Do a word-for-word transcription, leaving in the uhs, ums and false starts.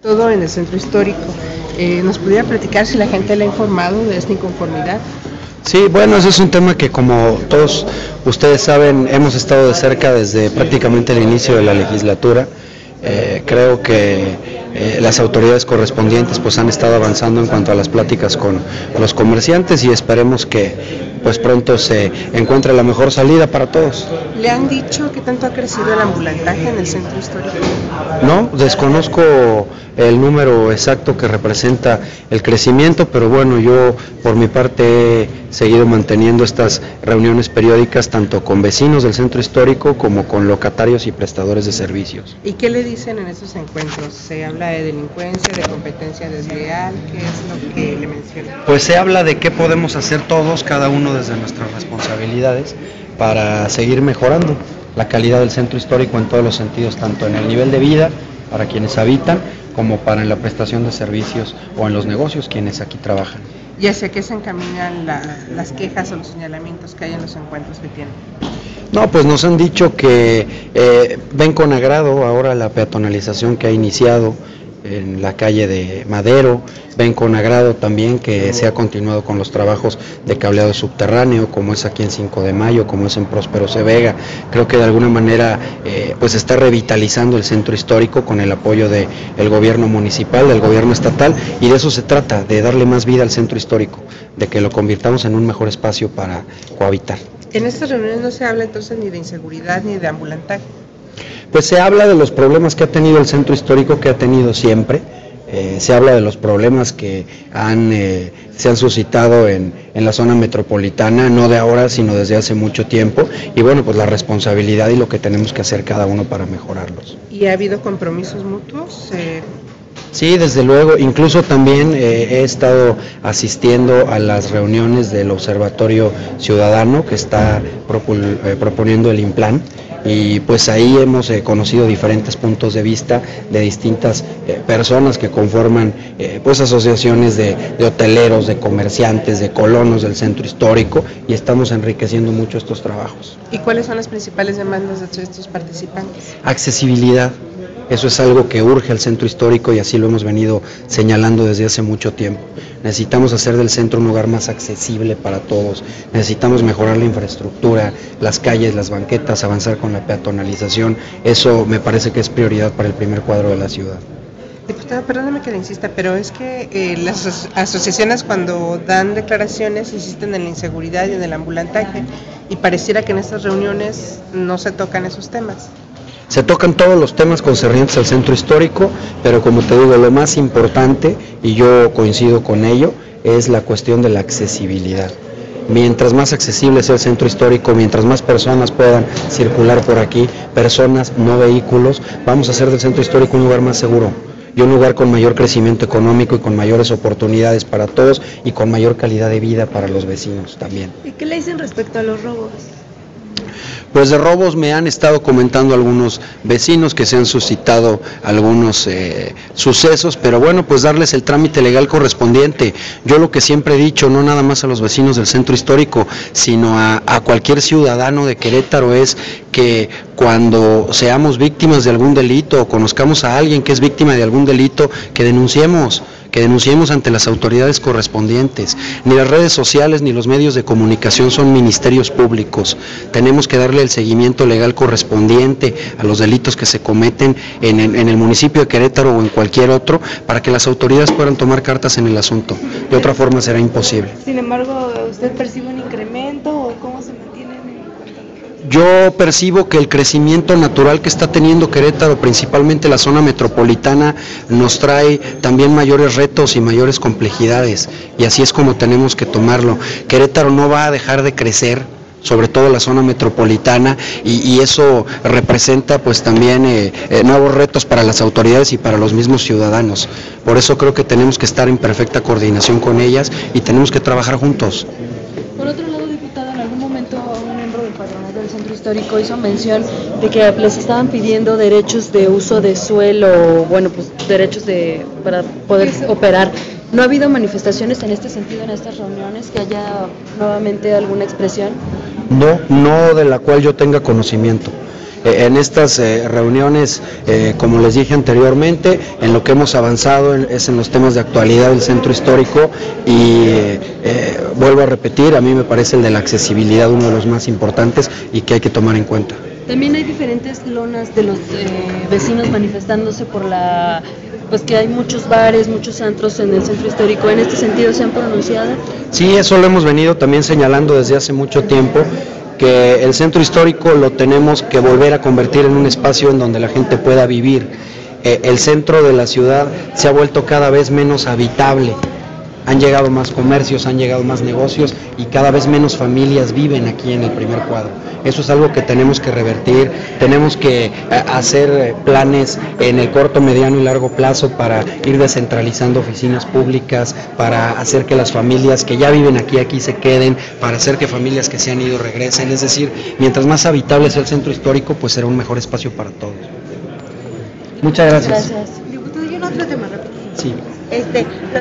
Todo en el centro histórico. Eh, ¿Nos pudiera platicar si la gente le ha informado de esta inconformidad? Sí, bueno, ese es un tema que, como todos ustedes saben, hemos estado de cerca desde prácticamente el inicio de la legislatura. Eh, creo que eh, las autoridades correspondientes pues han estado avanzando en cuanto a las pláticas con los comerciantes y esperemos que pues pronto se encuentre la mejor salida para todos. ¿Le han dicho qué tanto ha crecido el ambulantaje en el centro histórico? No, desconozco el número exacto que representa el crecimiento, pero bueno, yo por mi parte he seguido manteniendo estas reuniones periódicas tanto con vecinos del centro histórico como con locatarios y prestadores de servicios. ¿Y qué le dicen en esos encuentros? ¿Se habla de delincuencia, de competencia desleal? ¿Qué es lo que le mencionan? Pues se habla de qué podemos hacer todos, cada uno desde nuestras responsabilidades, para seguir mejorando la calidad del centro histórico en todos los sentidos, tanto en el nivel de vida para quienes habitan, como para en la prestación de servicios o en los negocios quienes aquí trabajan. ¿Y hacia qué se encaminan la, las quejas o los señalamientos que hay en los encuentros que tienen? No, pues nos han dicho que eh, ven con agrado ahora la peatonalización que ha iniciado en la calle de Madero, ven con agrado también que se ha continuado con los trabajos de cableado subterráneo, como es aquí en cinco de mayo, como es en Próspero C. Vega. Creo que de alguna manera eh, pues está revitalizando el centro histórico con el apoyo del gobierno municipal, del gobierno estatal, y de eso se trata, de darle más vida al centro histórico, de que lo convirtamos en un mejor espacio para cohabitar. En estas reuniones no se habla entonces ni de inseguridad ni de ambulantaje. Pues se habla de los problemas que ha tenido el centro histórico, que ha tenido siempre, eh, se habla de los problemas que han, eh, se han suscitado en, en la zona metropolitana, no de ahora, sino desde hace mucho tiempo, y bueno, pues la responsabilidad y lo que tenemos que hacer cada uno para mejorarlos. ¿Y ha habido compromisos mutuos? Eh... Sí, desde luego, incluso también eh, he estado asistiendo a las reuniones del Observatorio Ciudadano que está propul, eh, proponiendo el INPLAN, y pues ahí hemos eh, conocido diferentes puntos de vista de distintas eh, personas que conforman eh, pues asociaciones de, de hoteleros, de comerciantes, de colonos del centro histórico, y estamos enriqueciendo mucho estos trabajos. ¿Y cuáles son las principales demandas de estos participantes? Accesibilidad. Eso es algo que urge al centro histórico y así lo hemos venido señalando desde hace mucho tiempo. Necesitamos hacer del centro un lugar más accesible para todos, necesitamos mejorar la infraestructura, las calles, las banquetas, avanzar con la peatonalización. Eso me parece que es prioridad para el primer cuadro de la ciudad. Diputada, perdóneme que le insista, pero es que eh, las asociaciones cuando dan declaraciones insisten en la inseguridad y en el ambulantaje, y pareciera que en estas reuniones no se tocan esos temas. Se tocan todos los temas concernientes al centro histórico, pero como te digo, lo más importante, y yo coincido con ello, es la cuestión de la accesibilidad. Mientras más accesible sea el centro histórico, mientras más personas puedan circular por aquí, personas, no vehículos, vamos a hacer del centro histórico un lugar más seguro y un lugar con mayor crecimiento económico y con mayores oportunidades para todos y con mayor calidad de vida para los vecinos también. ¿Y qué le dicen respecto a los robos? Pues de robos me han estado comentando algunos vecinos que se han suscitado algunos eh, sucesos, pero bueno, pues darles el trámite legal correspondiente. Yo lo que siempre he dicho, no nada más a los vecinos del centro histórico, sino a, a cualquier ciudadano de Querétaro, es que cuando seamos víctimas de algún delito o conozcamos a alguien que es víctima de algún delito, que denunciemos. que denunciemos ante las autoridades correspondientes. Ni las redes sociales ni los medios de comunicación son ministerios públicos. Tenemos que darle el seguimiento legal correspondiente a los delitos que se cometen en, en, en el municipio de Querétaro o en cualquier otro, para que las autoridades puedan tomar cartas en el asunto. De otra forma será imposible. Sin embargo, ¿usted percibe un incremento o cómo se mantiene? Yo percibo que el crecimiento natural que está teniendo Querétaro, principalmente la zona metropolitana, nos trae también mayores retos y mayores complejidades, y así es como tenemos que tomarlo. Querétaro no va a dejar de crecer, sobre todo la zona metropolitana, y, y eso representa pues también eh, eh, nuevos retos para las autoridades y para los mismos ciudadanos. Por eso creo que tenemos que estar en perfecta coordinación con ellas y tenemos que trabajar juntos. Por otro lado, diputada, en algún momento un miembro del patronato del centro histórico hizo mención de que les estaban pidiendo derechos de uso de suelo, bueno, pues derechos de para poder operar. ¿No ha habido manifestaciones en este sentido en estas reuniones, que haya nuevamente alguna expresión? No, no de la cual yo tenga conocimiento. eh, en estas eh, reuniones, eh, como les dije anteriormente, en lo que hemos avanzado en, es en los temas de actualidad del centro histórico y eh, eh, vuelvo a repetir, a mí me parece el de la accesibilidad uno de los más importantes y que hay que tomar en cuenta. También hay diferentes lonas de los eh, vecinos manifestándose por la, pues que hay muchos bares, muchos antros en el centro histórico. ¿En este sentido se han pronunciado? Sí, eso lo hemos venido también señalando desde hace mucho tiempo, que el centro histórico lo tenemos que volver a convertir en un espacio en donde la gente pueda vivir. Eh, el centro de la ciudad se ha vuelto cada vez menos habitable. Han llegado más comercios, han llegado más negocios y cada vez menos familias viven aquí en el primer cuadro. Eso es algo que tenemos que revertir, tenemos que eh, hacer planes en el corto, mediano y largo plazo para ir descentralizando oficinas públicas, para hacer que las familias que ya viven aquí, aquí se queden, para hacer que familias que se han ido regresen. Es decir, mientras más habitable sea el centro histórico, pues será un mejor espacio para todos. Muchas gracias. Gracias. Diputado, y un otro tema rápido. Sí. Este,